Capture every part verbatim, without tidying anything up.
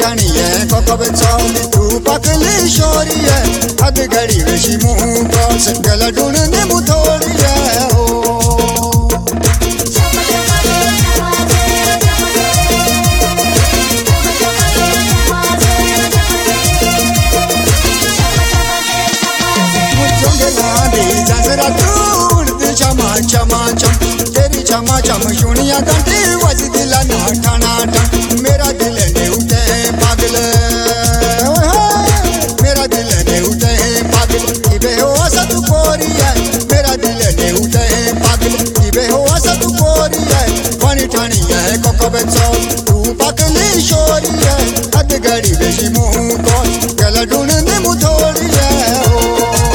ठाणी है कोको बेचो तू पकली शोरी है अध घड़ी वेशी मुंह को संगल ढूंढने मुथोड़ी है ओ जरा ढूंढ चमा चमा चम तेरी चमा चम सुनिया घंटी वज दिला ना ठाना ठन मेरा दिल ने उठे पागल मेरा दिल ने उठे पागल कि बेहोश तू कोरी है मेरा दिल ने उठे पागल कि बेहोश तू कोरी है पानी ठानी है कोको बेचो तू पकली शोरी है अध घड़ी बेशी मुंह को गला ढूंढने मुथोड़ी है ओ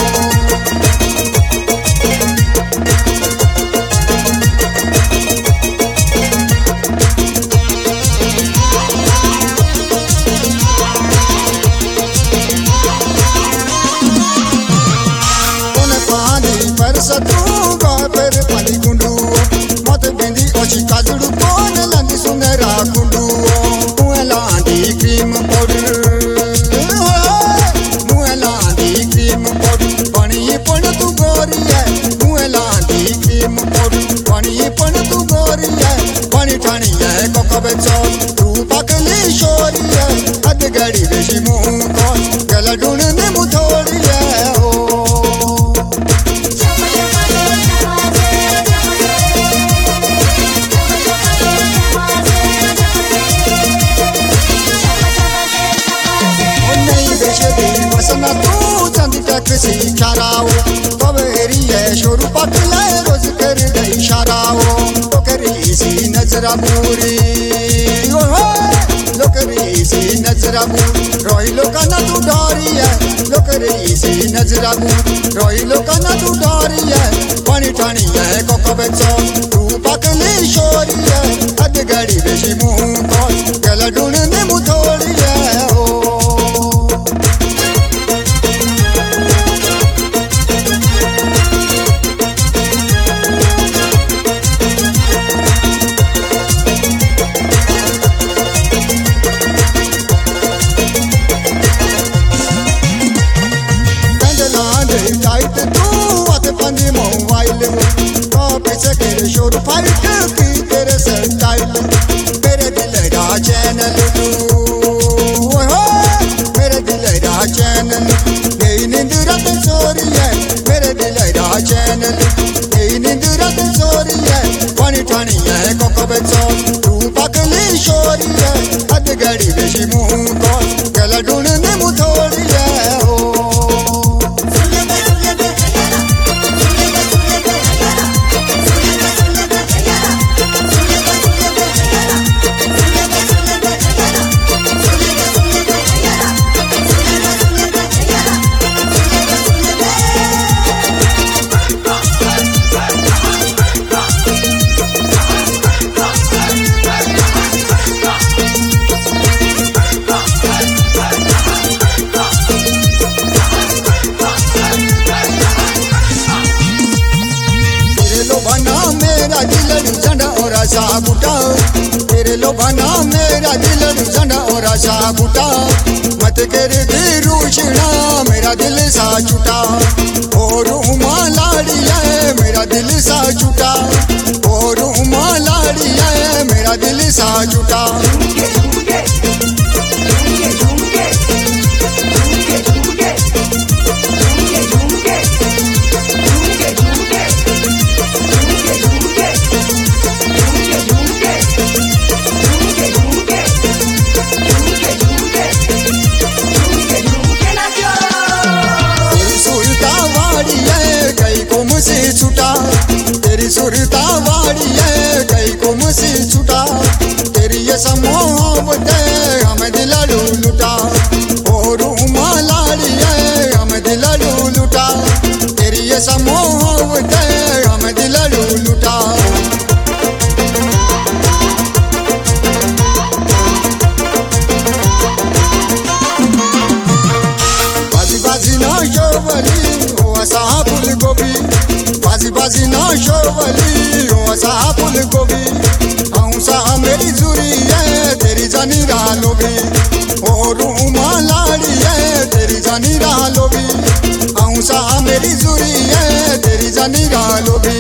सतू गापर पाली गुंडू मत बिंदी ओची काजुड़ू कोन लंदी सुंदरा गुंडू मुए लांदी क्रीम पाउडर मुए लांदी क्रीम पाउडर पानी पण तू गोरी है मुए लांदी क्रीम पाउडर पानी पण तू गोरी है पानी ठानी है कोको बेचो तू पकली शोरी है अध घड़ी बेशी मुंह को गला ढूंढने मुथोड़ी है ओ वसना तू चंद तक सी चाराओ कवेरी है शोरू पकले रोज कर दे इशाराओ तो करी सी नजरा पूरी ओ लोकरी सी नजरा पूरी रोई लोकाना तू डोरी है लोकरी सी नजरा पूरी रोई लोकाना तू डोरी है पानी ठानी है कोको बेचो तू पकली शोरी है अध घड़ी बेशी मुंह को गला ढूंढने मुथोड़ी है ओ शोर फाइट की तेरे स्टाइल मेरे दिल दा चैनल तू मेरे दिल दा चैनल यही नींद रात सोरी है मेरे दिल दा चैनल यही नींद रात सोरी है पानी ठानी है कोको बेचो तू पकली शोरी है अध घड़ी बेशी मुंह को गला ढूंढने मुथोड़ी है ओ बूटा तेरे लोभाना मेरा दिल झंडा और आशा बूटा मत कर दे रूशना मेरा दिल सा छूटा और उमा लाड़ी है मेरा दिल सा छूटा और उमा लाड़ी है मेरा दिल सा छूटा तेरी सुरता वाड़ी है कई को मुझसे छुटा तेरी ये मोहब्बत है हमें दिला लूटा और उमा लाड़ी है हमें दिला लूटा तेरी ये मोहब्बत है हमें दिला लूटा बाजी बाजी ना शोभली ओ असा फूल गोभी बाजी बाजी ना शोभली ओ असा फूल गोभी आऊं सा मेरी जुरी है तेरी जानी रालोगी जानी रहा लोभी आऊं सा मेरी जुरी है तेरी जानी रहा लोभी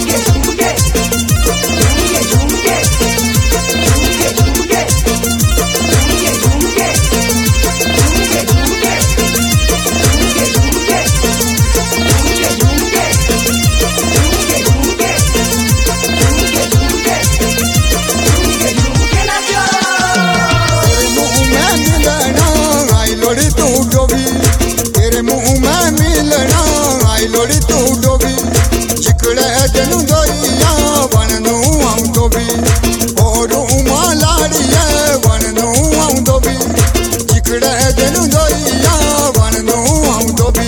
तेरे मुंह में मिलना आई लोड़ी तू डोबी जिकड़े तेनू दोइया बननू आऊं डोबी और उमा लाड़ी है बननू आऊं डोबी जिकड़े तेनू दोइया बननू आऊं डोबी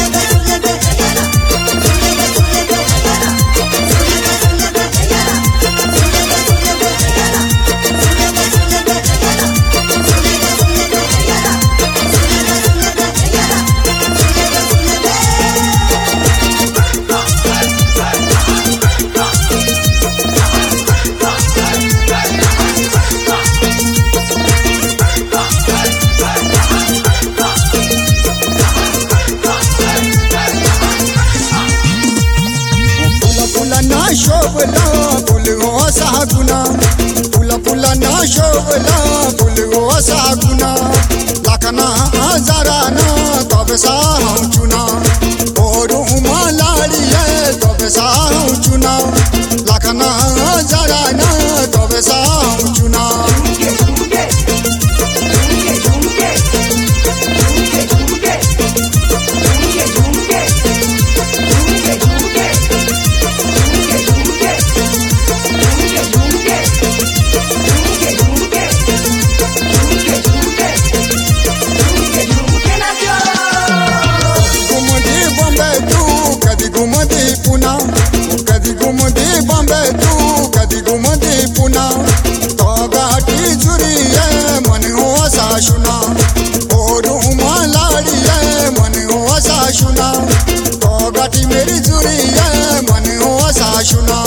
शोभला फुलगो असा गुना फुला फुला ना शोभला फुलगो असा गुना लाखना हजाराना तब सा हूँ चुना और उमा लाड़ी है तब सा हूँ चुना लाखना हजाराना तब सा हूँ चुना कदी घुमदी बॉम्बे तू कदी घुमदी पुना तो गाठी जुरी है मन हो असा शुना और उमा लाड़ी है मन हो असा शुना तो गाठी मेरी जुरी है मन हो असा शुना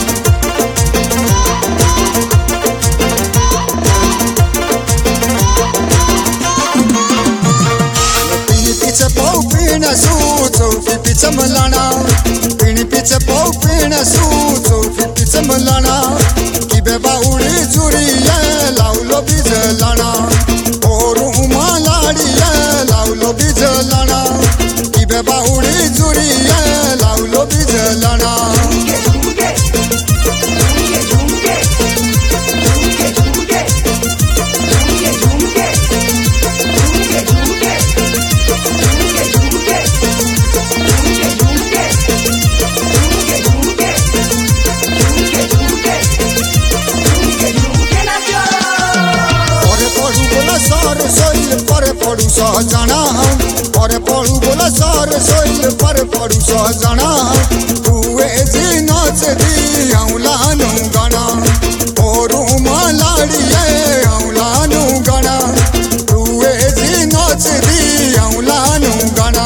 पीछे पाऊ पीना सू चौकी पीछे मलाना पीनी पीछे पाऊ पीना सू चौकी पीछे मलाना कि बेबा उड़ी जुरी है लाउलो बीज लाना और उमा लाड़ी है लाउलो बीज लाना कि बेबा उड़ी जुरी है लाउलो बीज लाना जाना और पढ़ू बोला सर सोइल पर पढ़ू सो जाना तू ए जी नाच दी आऊला नु गाना और उमा लाड़ी है आऊला नु गाना तू ए जी नाच दी आऊला नु गाना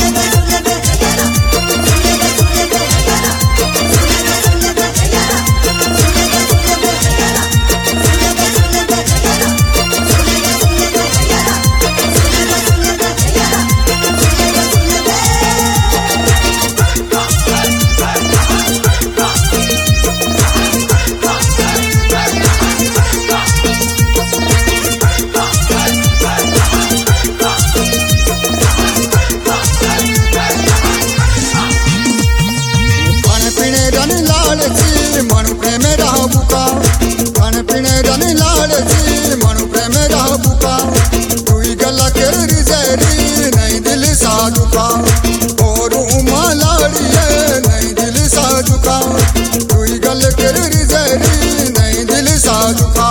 मनु प्रेम रह बुका खाने पीने रन लाल जी मनु प्रेम रह बुका तुई गला कर रिजरी नहीं दिल साधुका और उमा लाड़ी है नहीं दिल साधुका तुई गल कर रिजरी नहीं दिल साधुका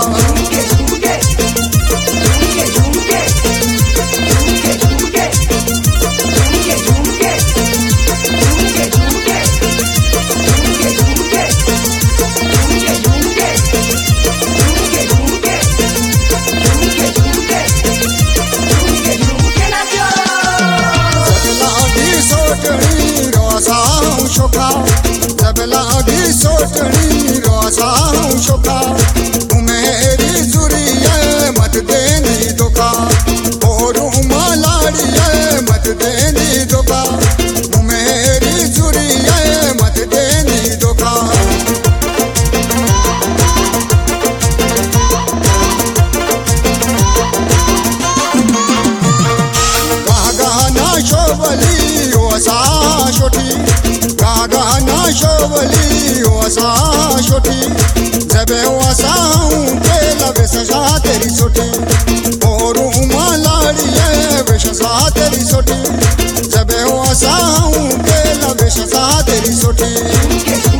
जब लागी सोचनी रोसा हूँ शोका मेरी जुरी है मत देनी धोखा और उमा लाड़ी है शोभली हो असा छोटी जबे हो असा के लबे सजा तेरी छोटी मोरू मालाड़िए बेशसा तेरी छोटी जबे हो असा के लबे सजा तेरी छोटी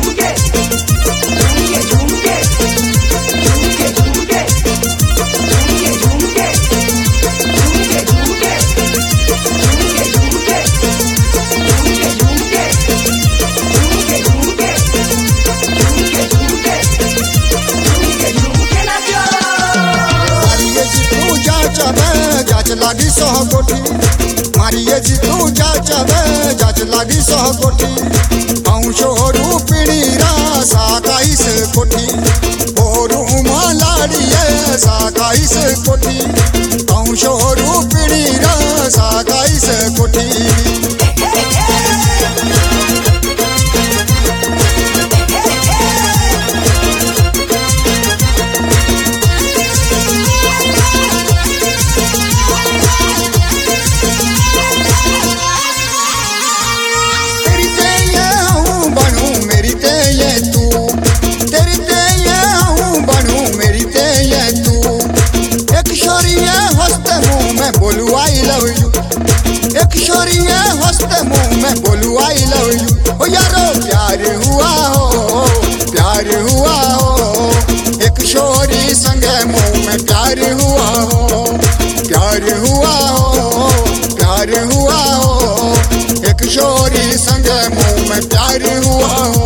जाच लागी सह कोठी मारिए जी तू जाच जाच लागी सह कोठी आऊं शोरू पीड़ी रासा गाइस कोठी ओरू मालाड़िए सा गाइस कोठी आऊं शोरू पीड़ी रासा गाइस कोठी बोलू आई लव यू एक शोरिया हंसते मुंह में बोलू आई लव यू ओ यारो प्यार हुआ हो प्यार हुआ हो एक शोरी संगे मुंह में प्यार हुआ हो प्यार हुआ हो प्यार हुआ हो एक शोरी संगे मुंह में प्यार हुआ हो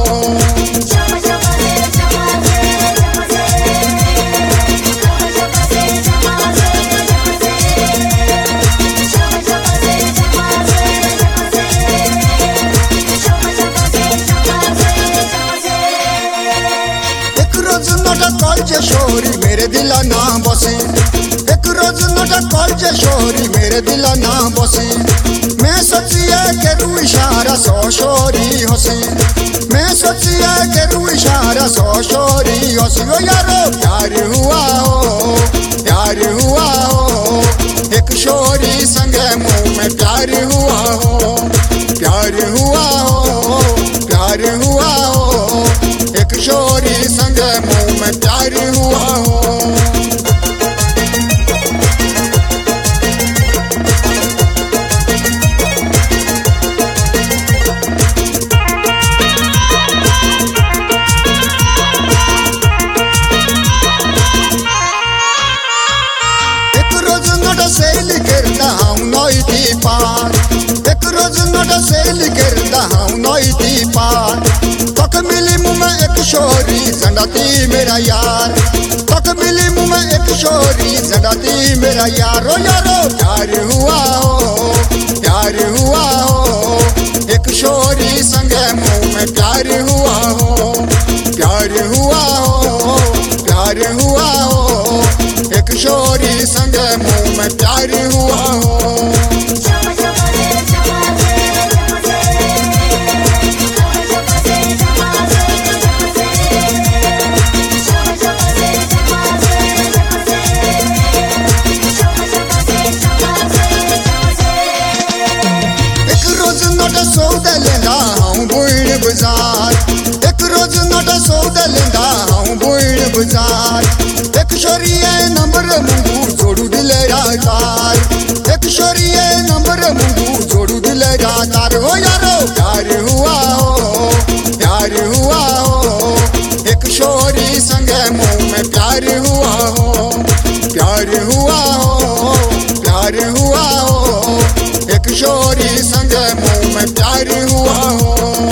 शोरी मेरे दिल ना बसी एक रोज नोटा कॉल जे शोरी मेरे दिल ना बसी मैं सोचिए के रू इशारा सो शोरी हसी मैं सोचिए के रू इशारा सो शोरी हसी ओ यारो प्यार हुआ हो प्यार हुआ हो एक शोरी संगे मुंह में प्यार हुआ हो प्यार हुआ हो प्यार हुआ हो एक शोरी संगे मुंह में प्यार हुआ हो एक रोज नोटा सेल करता हूँ नई थी पार एक रोज नोटा सेल करता हूँ नई थी पार तक मिली मुँह में एक शोरी जंडाती मेरा यार तक मिली मुँह में एक शोरी जंडाती मेरा यार ओ यारो प्यार हुआ हो प्यार हुआ हो एक शोरी संगे मुँह में प्यार हुआ हो प्यार हुआ हो प्यार हुआ हो एक शोरी संगे मुँह में प्यार हुआ हो सौदा लेंदा हूँ बुढ़ बाजार एक रोज नोटा सौदा लेंदा हूँ बुढ़ बाजार एक शोरिये नंबर मुंगू जोड़ू दिले रातार एक शोरिये नंबर मुंगू जोड़ू दिले रातार हो यारो प्यार हुआ हो प्यार हुआ हो एक शोरी संगे मुंह में प्यार हुआ हो प्यार हुआ हो प्यार हुआ हो एक शोरी संगे मुंह में प्यार हुआ हो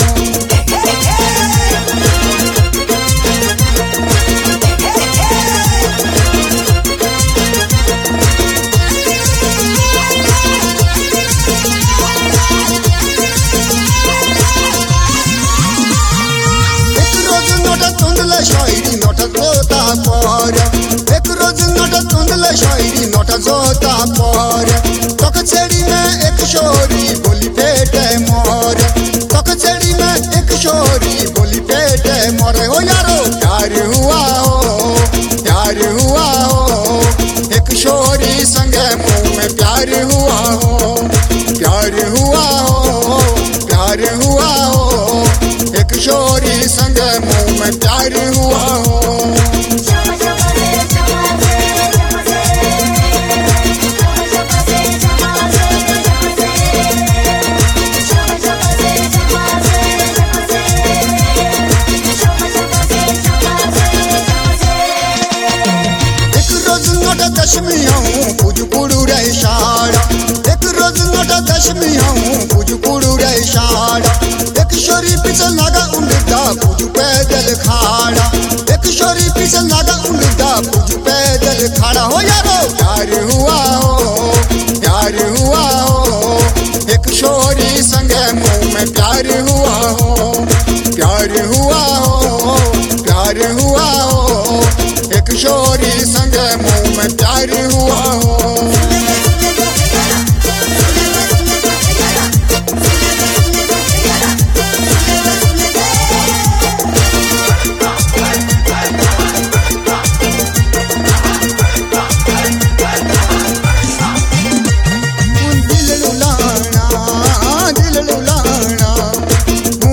एक रोज नोटा तुंदला शायरी नोटा जोता पर एक रोज नोटा तुंदला शायरी नोटा जोता पर तक छेड़ी में एक शोरी बोली पेटे मोर तक छेड़ी में एक शोरी बोली पेटे मोर हो यारो प्यार हुआ हो प्यार हुआ हो एक शोरी संगे मुंह में प्यार हुआ हो प्यार हुआ हो प्यार हुआ हो एक शोरी किशोरी संग मुंह में प्यार हुआ हो। दशमी हूँ पुजपुड़ू रे शाड़ा, एक रोज नोट दशमी हूँ पुजपुड़ू रे शाड़ा। एक शोरी पीछे लगा उंडा पुज पैदल खाड़ा, एक शोरी पीछे लगा उंडा पुज पैदल खाड़ा। हो यारो प्यार हुआ हो, प्यार हुआ हो, एक शोरी संगे मुंह में प्यार हुआ हो, प्यार हुआ हो, प्यार हुआ हो, एक शोरी संगे मुंह में प्यार हुआ हो। दिल लुलाना, दिल लुलाना,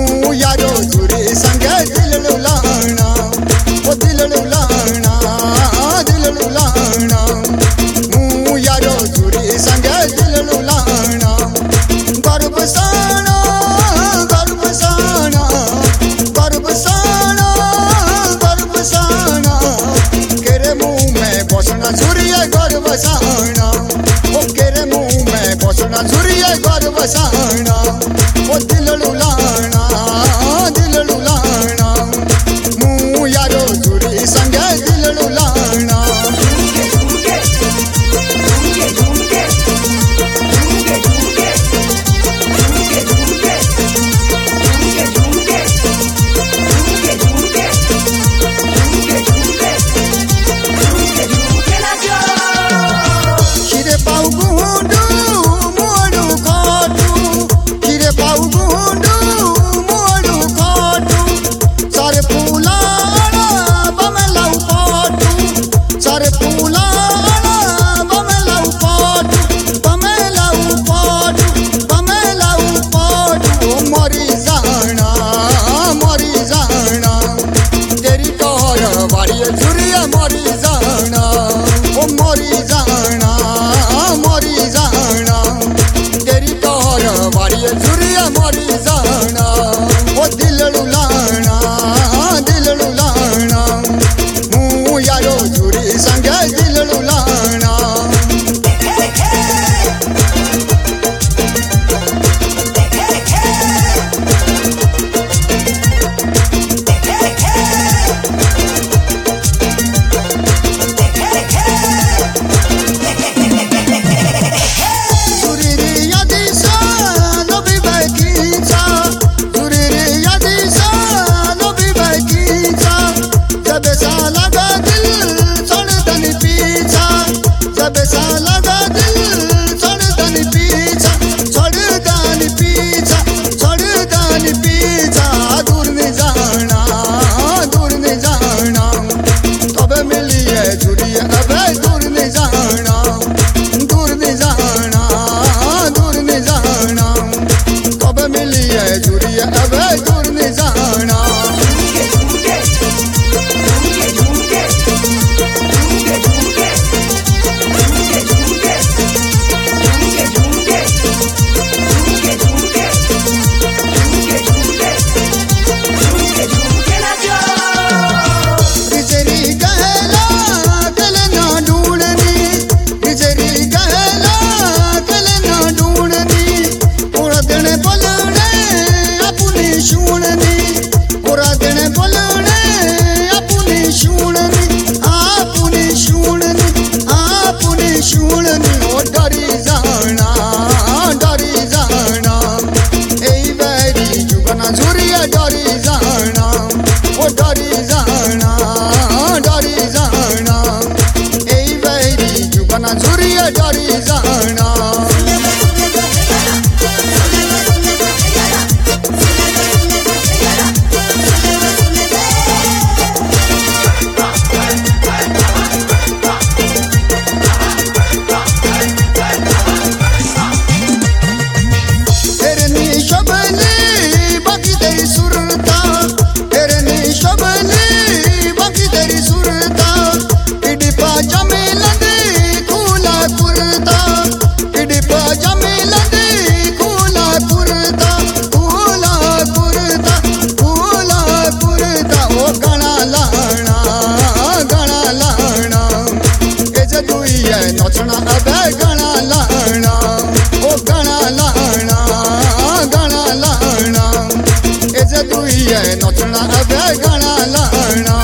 नचना अबे गाना लाना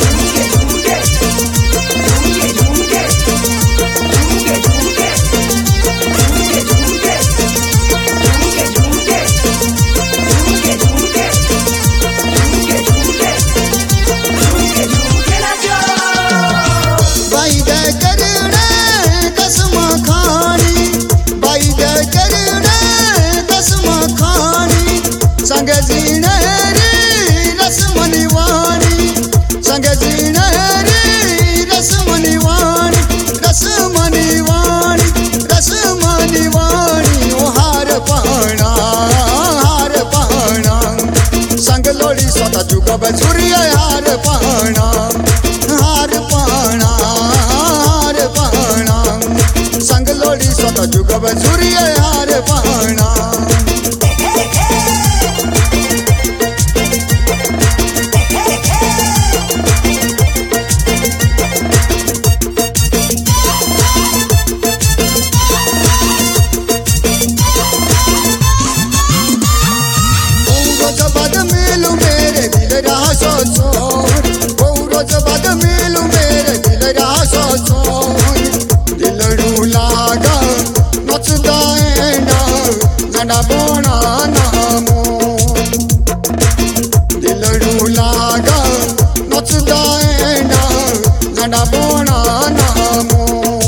संग जीने रे रसमनी वाणी संग जीने रे रसमनी वाणी रसमनी वाणी रसमनी वाणी ओ हार पाना हार पाना संग लोड़ी सदा जुग बजुरी हार पाना हार पाना हार पाना संग लोड़ी सदा जुग बजुरी हार पाना जड़ा बोना नामो दिलड़ू लागा नचदा एना जड़ा बोना नामो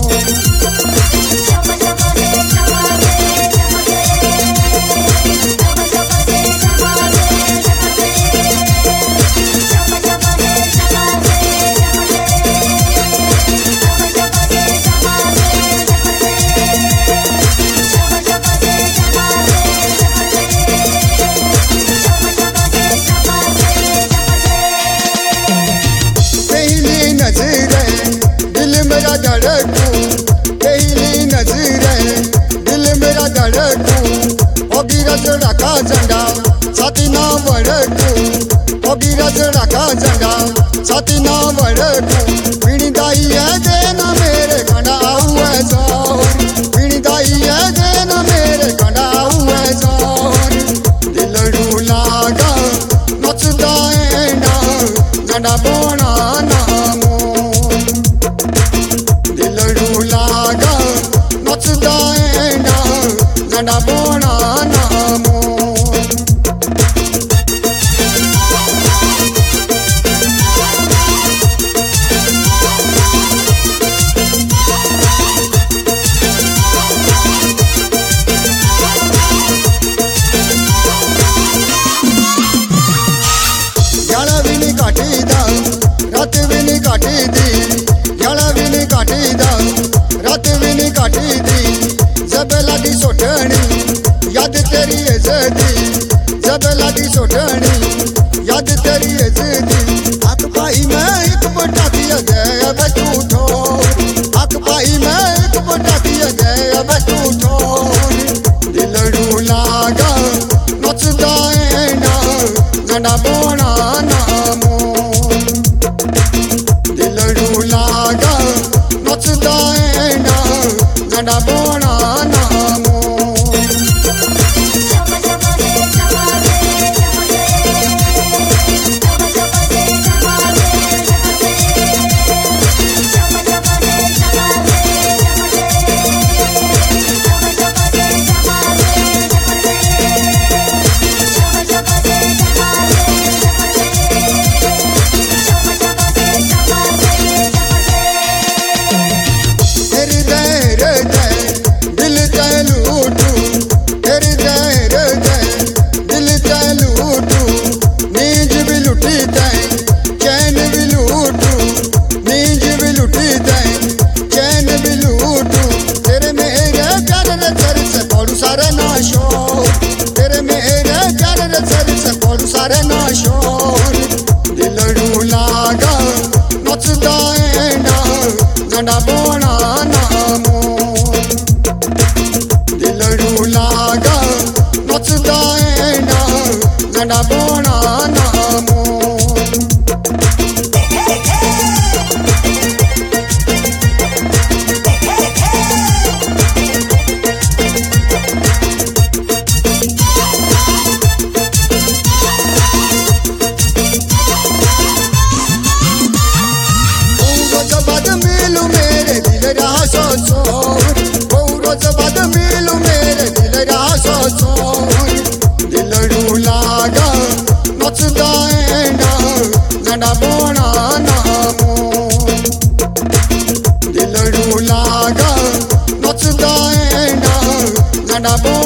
पहली नजरें दिल मेरा धड़कूं होगी रजड़ा का झंडा छाती ना वड़कूं होगी रजड़ा का झंडा छाती ना वड़कूं पीणी दाई है देना मेरे कंडा हुए जोर पीणी दाई है देना मेरे कंडा हुए जोर दिलड़ू लागा नचदा एना जड़ा बोना नामो लागा नचदा एना जड़ा बोना नामो याला भी नहीं काटी दा रात भी नहीं काटी दी याला भी नहीं काटी दा रात भी नहीं काटी दी जब लगी सोटनी याद तेरी इज्जती जब लगी सोटनी याद तेरी इज्जती हक पाई मैं एक बटा दिया गए अब तू ठोर हक पाई मैं एक बटा दिया गए अब तू ठोर दिलड़ू लागा नचदा एना जड़ा बोना नामो दिलड़ू लागा नचदा एना जड़ा बोना नामो सारे नाशोर तेरे मेरे प्यार रे सर से बोल सारे नाशोर दिलड़ू लागा नचदा एना जड़ा बोना नामो दिलड़ू लागा नचदा एना जड़ा बोना नामो मांडा